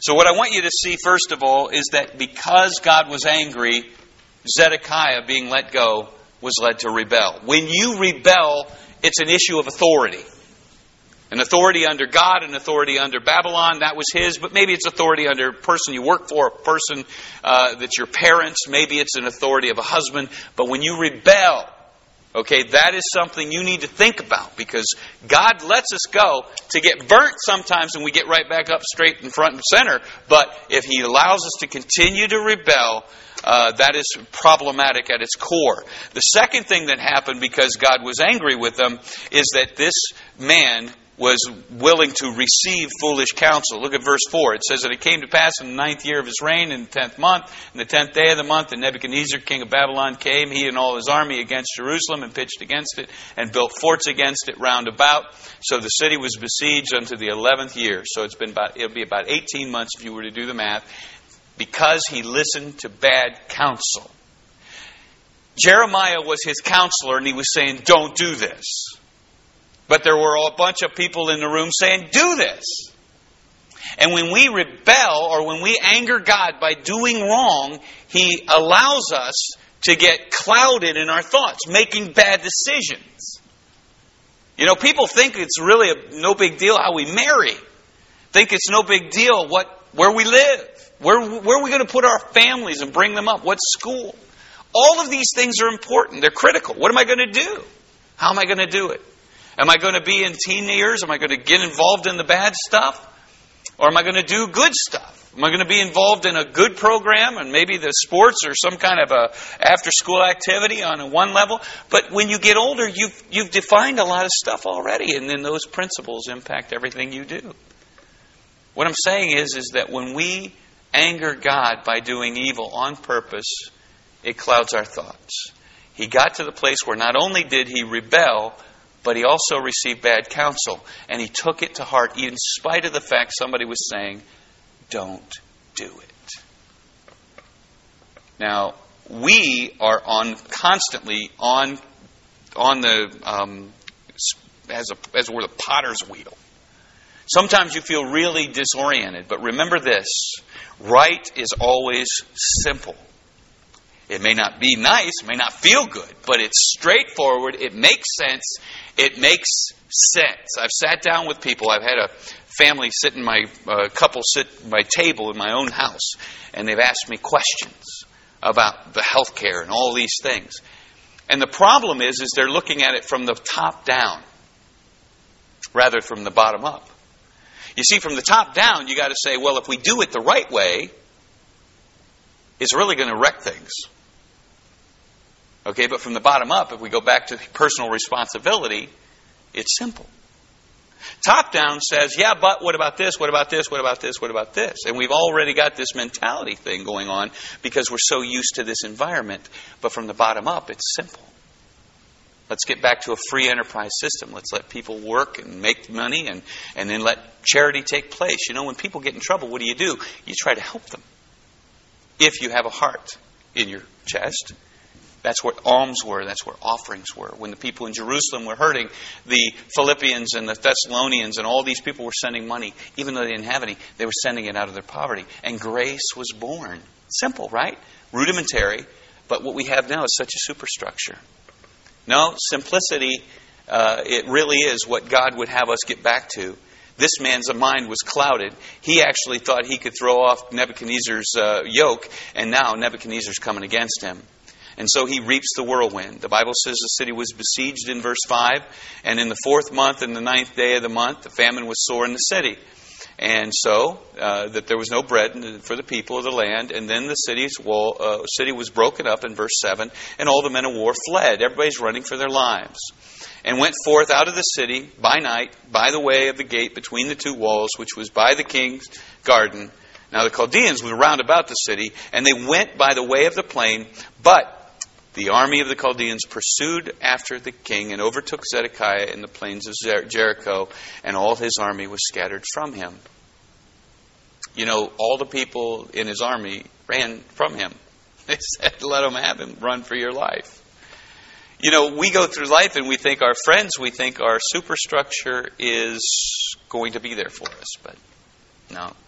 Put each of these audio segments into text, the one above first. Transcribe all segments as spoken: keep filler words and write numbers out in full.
So what I want you to see, first of all, is that because God was angry, Zedekiah, being let go, was led to rebel. When you rebel, it's an issue of authority. An authority under God, an authority under Babylon, that was his, but maybe it's authority under a person you work for, a person uh, that's your parents, maybe it's an authority of a husband. But when you rebel, okay, that is something you need to think about, because God lets us go to get burnt sometimes and we get right back up straight in front and center. But if He allows us to continue to rebel, uh, that is problematic at its core. The second thing that happened because God was angry with them is that this man was willing to receive foolish counsel. Look at verse four. It says that it came to pass in the ninth year of his reign, in the tenth month, in the tenth day of the month, and Nebuchadnezzar, king of Babylon, came, he and all his army, against Jerusalem, and pitched against it, and built forts against it round about. So the city was besieged unto the eleventh year. So it's been about, it'll be about eighteen months if you were to do the math, because he listened to bad counsel. Jeremiah was his counselor, and he was saying, don't do this. But there were a bunch of people in the room saying, do this. And when we rebel or when we anger God by doing wrong, He allows us to get clouded in our thoughts, making bad decisions. You know, people think it's really a, no big deal how we marry. Think it's no big deal what where we live. Where, where are we going to put our families and bring them up? What school? All of these things are important. They're critical. What am I going to do? How am I going to do it? Am I going to be in teen years? Am I going to get involved in the bad stuff? Or am I going to do good stuff? Am I going to be involved in a good program and maybe the sports or some kind of a after-school activity on a one level? But when you get older, you've, you've defined a lot of stuff already, and then those principles impact everything you do. What I'm saying is, is that when we anger God by doing evil on purpose, it clouds our thoughts. He got to the place where not only did he rebel, but he also received bad counsel. And he took it to heart, in spite of the fact somebody was saying, don't do it. Now, we are on constantly on on the um, as a as we're the potter's wheel. Sometimes you feel really disoriented, but remember this: right is always simple. It may not be nice, it may not feel good, but it's straightforward, it makes sense, it makes sense. I've sat down with people, I've had a family sit in my, uh, couple sit at my table in my own house, and they've asked me questions about the health care and all these things. And the problem is, is they're looking at it from the top down, rather from the bottom up. You see, from the top down, you got to say, well, if we do it the right way, it's really going to wreck things. Okay, but from the bottom up, if we go back to personal responsibility, it's simple. Top down says, yeah, but what about this? What about this? What about this? What about this? And we've already got this mentality thing going on because we're so used to this environment. But from the bottom up, it's simple. Let's get back to a free enterprise system. Let's let people work and make money and, and then let charity take place. You know, when people get in trouble, what do you do? You try to help them. If you have a heart in your chest. That's what alms were. That's where offerings were. When the people in Jerusalem were hurting, the Philippians and the Thessalonians and all these people were sending money. Even though they didn't have any, they were sending it out of their poverty. And grace was born. Simple, right? Rudimentary. But what we have now is such a superstructure. No, simplicity, uh, it really is what God would have us get back to. This man's mind was clouded. He actually thought he could throw off Nebuchadnezzar's uh, yoke, and now Nebuchadnezzar's coming against him. And so he reaps the whirlwind. The Bible says the city was besieged in verse five. And in the fourth month, in the ninth day of the month, the famine was sore in the city. And so uh, that there was no bread for the people of the land. And then the city's wall, uh, city was broken up in verse seven. And all the men of war fled. Everybody's running for their lives. And went forth out of the city by night, by the way of the gate between the two walls, which was by the king's garden. Now the Chaldeans were round about the city, and they went by the way of the plain. But the army of the Chaldeans pursued after the king and overtook Zedekiah in the plains of Jer- Jericho, and all his army was scattered from him. You know, all the people in his army ran from him. They said, let him have him, run for your life. You know, we go through life and we think our friends, we think our superstructure is going to be there for us. But no.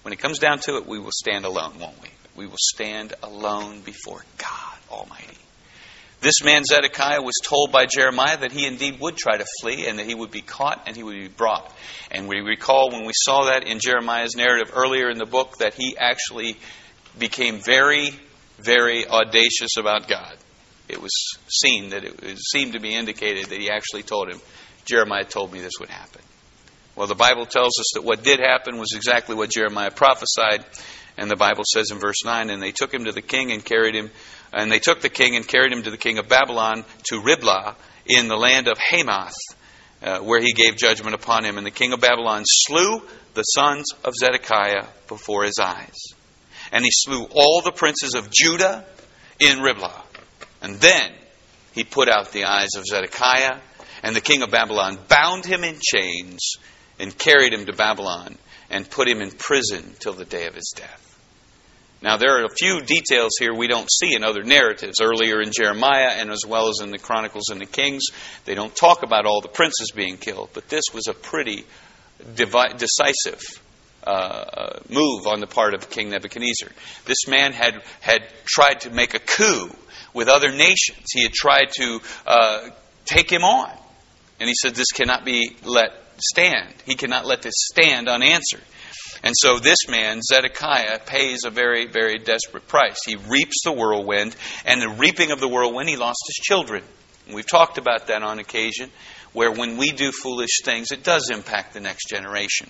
when it comes down to it, we will stand alone, won't we? We will stand alone before God Almighty. This man Zedekiah was told by Jeremiah that he indeed would try to flee and that he would be caught and he would be brought. And we recall when we saw that in Jeremiah's narrative earlier in the book that he actually became very, very audacious about God. It was seen that it, it seemed to be indicated that he actually told him, Jeremiah told me this would happen. Well, the Bible tells us that what did happen was exactly what Jeremiah prophesied. And the Bible says in verse nine, and they took him to the king and carried him, and they took the king and carried him to the king of Babylon, to Riblah, in the land of Hamath, uh, where he gave judgment upon him. And the king of Babylon slew the sons of Zedekiah before his eyes. And he slew all the princes of Judah in Riblah. And then he put out the eyes of Zedekiah, and the king of Babylon bound him in chains and carried him to Babylon and put him in prison till the day of his death. Now, there are a few details here we don't see in other narratives. Earlier in Jeremiah and as well as in the Chronicles and the Kings, they don't talk about all the princes being killed. But this was a pretty devi- decisive uh, move on the part of King Nebuchadnezzar. This man had, had tried to make a coup with other nations. He had tried to uh, take him on. And he said, this cannot be let stand. He cannot let this stand unanswered. And so this man, Zedekiah, pays a very, very desperate price. He reaps the whirlwind, and the reaping of the whirlwind, he lost his children. And we've talked about that on occasion, where when we do foolish things, it does impact the next generation.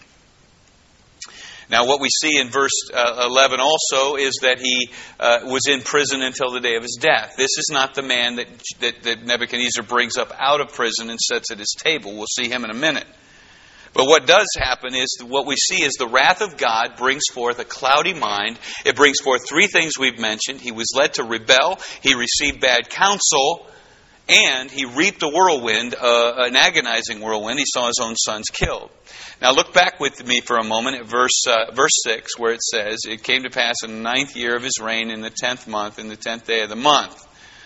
Now, what we see in verse uh, eleven also is that he uh, was in prison until the day of his death. This is not the man that, that, that Nebuchadnezzar brings up out of prison and sets at his table. We'll see him in a minute. But what does happen is, what we see is the wrath of God brings forth a cloudy mind. It brings forth three things we've mentioned. He was led to rebel, he received bad counsel, and he reaped a whirlwind, uh, an agonizing whirlwind. He saw his own sons killed. Now look back with me for a moment at verse uh, verse six, where it says, it came to pass in the ninth year of his reign, in the tenth month, in the tenth day of the month.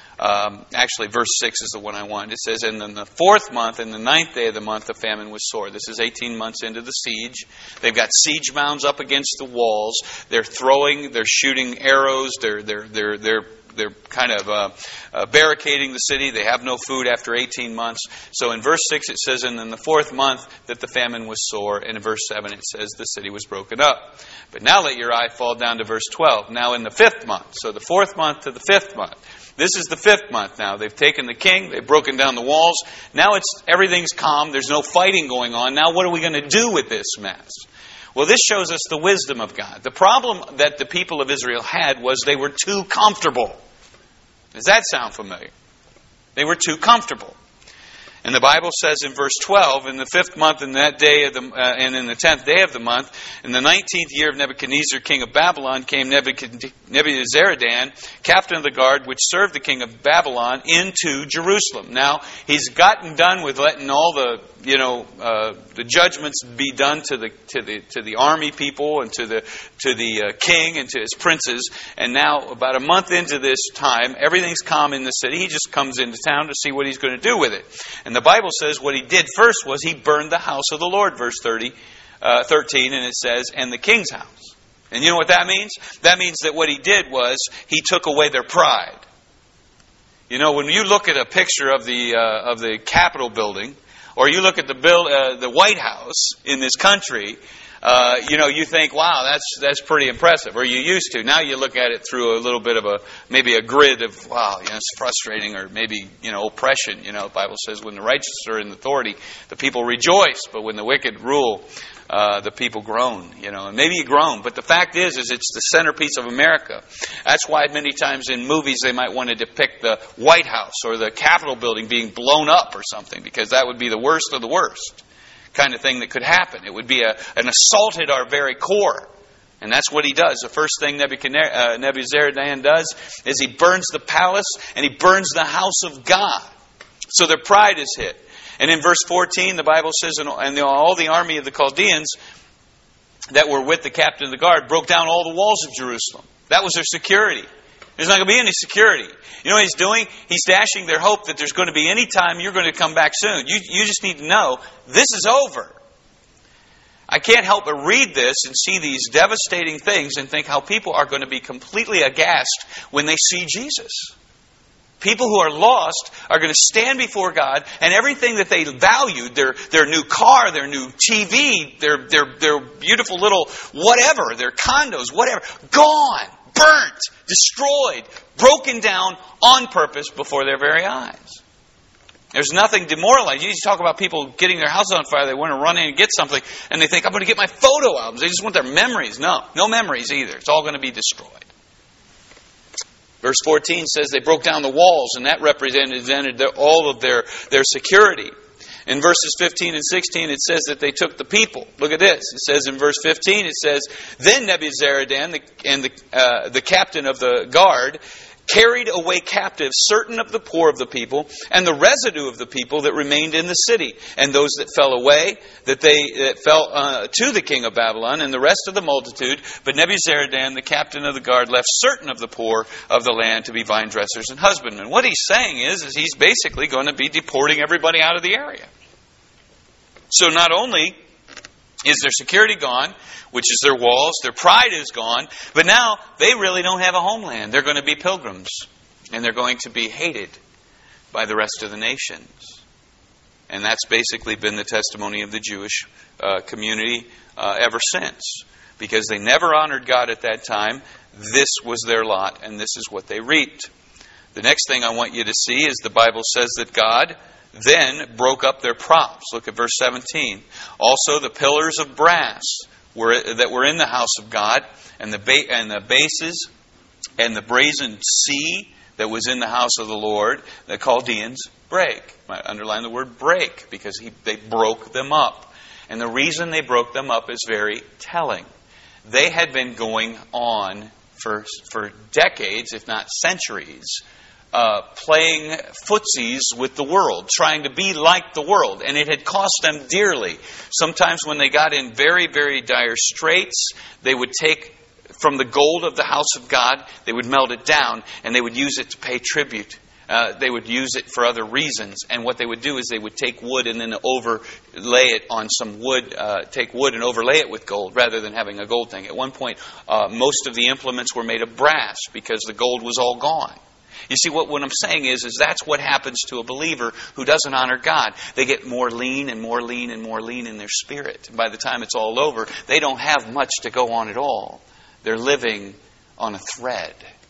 Um, actually, verse six is the one I want. It says, and in the fourth month, in the ninth day of the month, the famine was sore. This is eighteen months into the siege. They've got siege mounds up against the walls. They're throwing, they're shooting arrows. They're they're they're they're they're kind of uh, uh, barricading the city. They have no food after eighteen months. So in verse six it says, and in the fourth month that the famine was sore. And in verse seven it says the city was broken up. But now let your eye fall down to verse twelve. Now in the fifth month, so the fourth month to the fifth month. This is the fifth month now. They've taken the king. They've broken down the walls. Now it's everything's calm. There's no fighting going on. Now what are we going to do with this mess? Well, this shows us the wisdom of God. The problem that the people of Israel had was they were too comfortable. Does that sound familiar? They were too comfortable. And the Bible says in verse twelve, in the fifth month, in that day of the, uh, and in the tenth day of the month, in the nineteenth year of Nebuchadnezzar, king of Babylon, came Nebuzaradan, captain of the guard, which served the king of Babylon, into Jerusalem. Now, he's gotten done with letting all the, you know, uh, the judgments be done to the to the to the army people and to the to the uh, king and to his princes. And now, about a month into this time, everything's calm in the city. He just comes into town to see what he's going to do with it. And the Bible says what he did first was he burned the house of the Lord, verse thirty, uh, thirteen, and it says, and the king's house. And you know what that means? That means that what he did was he took away their pride. You know, when you look at a picture of the uh, of the Capitol building, or you look at the bill, uh, the White House in this country, uh, you know, you think, wow, that's that's pretty impressive, or you used to. Now you look at it through a little bit of a, maybe a grid of, wow, you know, it's frustrating, or maybe, you know, oppression. You know, the Bible says when the righteous are in authority, the people rejoice, but when the wicked rule, uh, the people groan, you know, and maybe you groan, but the fact is, is it's the centerpiece of America. That's why many times in movies they might want to depict the White House or the Capitol building being blown up or something, because that would be the worst of the worst kind of thing that could happen. It would be a, an assault at our very core. And that's what he does. The first thing Nebuchadnezzar, uh, Nebuzaradan does is he burns the palace and he burns the house of God. So their pride is hit. And in verse fourteen, the Bible says, and all the army of the Chaldeans that were with the captain of the guard broke down all the walls of Jerusalem. That was their security. There's not going to be any security. You know what he's doing? He's dashing their hope that there's going to be any time you're going to come back soon. You, you just need to know this is over. I can't help but read this and see these devastating things and think how people are going to be completely aghast when they see Jesus. People who are lost are going to stand before God, and everything that they valued, their their new car, their new T V, their their their beautiful little whatever, their condos, whatever, gone, burnt, destroyed, broken down on purpose before their very eyes. There's nothing demoralizing. You talk about people getting their house on fire. They want to run in and get something, and they think, I'm going to get my photo albums. They just want their memories. No, no memories either. It's all going to be destroyed. Verse fourteen says they broke down the walls, and that represented their, all of their, their security. In verses fifteen and sixteen, it says that they took the people. Look at this. It says in verse fifteen, it says, Then Nebuzaradan the, and the, uh, the captain of the guard carried away captive certain of the poor of the people, and the residue of the people that remained in the city, and those that fell away, that they that fell uh, to the king of Babylon, and the rest of the multitude. But Nebuzaradan, the captain of the guard, left certain of the poor of the land to be vine dressers and husbandmen. What he's saying is, is he's basically going to be deporting everybody out of the area. So not only is their security gone, which is their walls, their pride is gone, but now they really don't have a homeland. They're going to be pilgrims, and they're going to be hated by the rest of the nations. And that's basically been the testimony of the Jewish uh, community uh, ever since. Because they never honored God at that time, this was their lot, and this is what they reaped. The next thing I want you to see is the Bible says that God then broke up their props. Look at verse seventeen. Also the pillars of brass were, that were in the house of God, and the ba- and the bases, and the brazen sea that was in the house of the Lord, the Chaldeans break. I underline the word break, because he, they broke them up. And the reason they broke them up is very telling. They had been going on for, for decades, if not centuries, Uh, playing footsies with the world, trying to be like the world. And it had cost them dearly. Sometimes when they got in very, very dire straits, they would take from the gold of the house of God, they would melt it down, and they would use it to pay tribute. Uh, they would use it for other reasons. And what they would do is they would take wood and then overlay it on some wood, uh, take wood and overlay it with gold rather than having a gold thing. At one point, uh, most of the implements were made of brass because the gold was all gone. You see, what, what I'm saying is, is that's what happens to a believer who doesn't honor God. They get more lean and more lean and more lean in their spirit. And by the time it's all over, they don't have much to go on at all. They're living on a thread.